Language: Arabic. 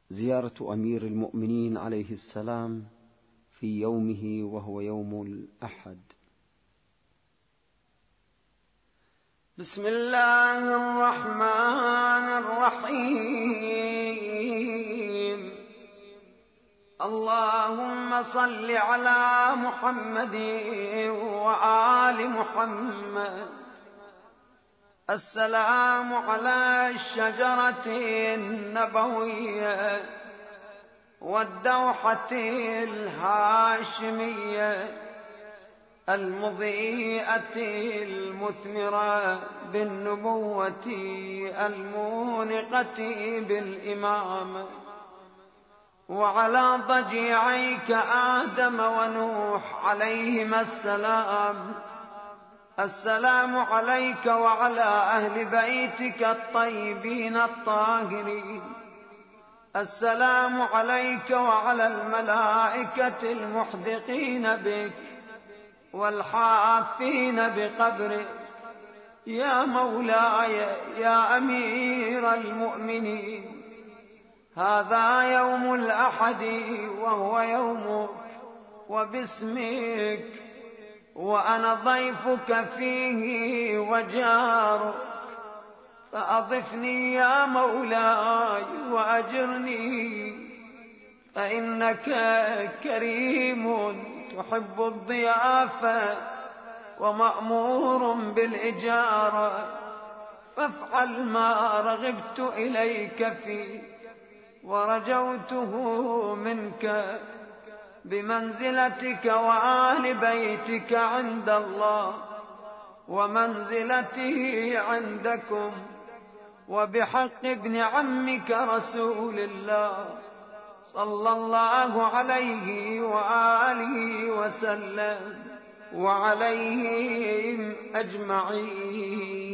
زيارة أمير المؤمنين عليه السلام في يومه وهو يوم الأحد. بسم الله الرحمن الرحيم. اللهم صل على محمد وآل محمد. السلام على الشجرة النبوية والدوحة الهاشمية المضيئة المثمرة بالنبوة المونقة بالإمامة، وعلى ضجيعيك آدم ونوح عليهما السلام. السلام عليك وعلى أهل بيتك الطيبين الطاهرين. السلام عليك وعلى الملائكة المحدقين بك والحافين بقبرك. يا مولاي يا أمير المؤمنين، هذا يوم الأحد وهو يومك وباسمك، وأنا ضيفك فيه وجارك، فأضفني يا مولاي وأجرني، فإنك كريم تحب الضيافة ومأمور بالإجارة، فافعل ما رغبت إليك فيه ورجوته منك بمنزلتك وآل بيتك عند الله ومنزلته عندكم، وبحق ابن عمك رسول الله صلى الله عليه وآله وسلم وعليهم أجمعين.